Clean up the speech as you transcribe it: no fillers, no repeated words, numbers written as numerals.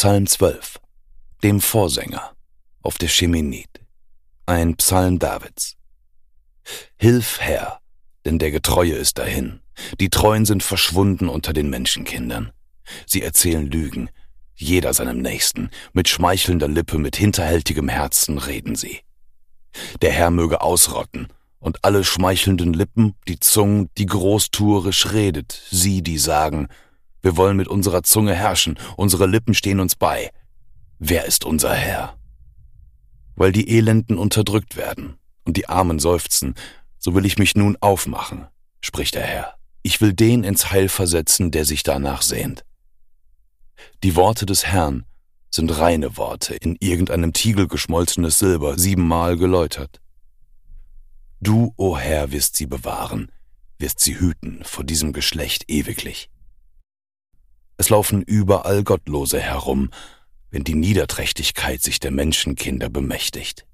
Psalm 12, dem Vorsänger, auf der Scheminith, ein Psalm Davids. Hilf, Herr, denn der Getreue ist dahin. Die Treuen sind verschwunden unter den Menschenkindern. Sie erzählen Lügen, jeder seinem Nächsten. Mit schmeichelnder Lippe, mit hinterhältigem Herzen reden sie. Der Herr möge ausrotten, und alle schmeichelnden Lippen, die Zungen, die großtuerisch redet, sie, die sagen, wir wollen mit unserer Zunge herrschen, unsere Lippen stehen uns bei. Wer ist unser Herr? Weil die Elenden unterdrückt werden und die Armen seufzen, so will ich mich nun aufmachen, spricht der Herr. Ich will den ins Heil versetzen, der sich danach sehnt. Die Worte des Herrn sind reine Worte, in irgendeinem Tiegel geschmolzenes Silber, 7-mal geläutert. Du, o Herr, wirst sie bewahren, wirst sie hüten vor diesem Geschlecht ewiglich. Es laufen überall Gottlose herum, wenn die Niederträchtigkeit sich der Menschenkinder bemächtigt.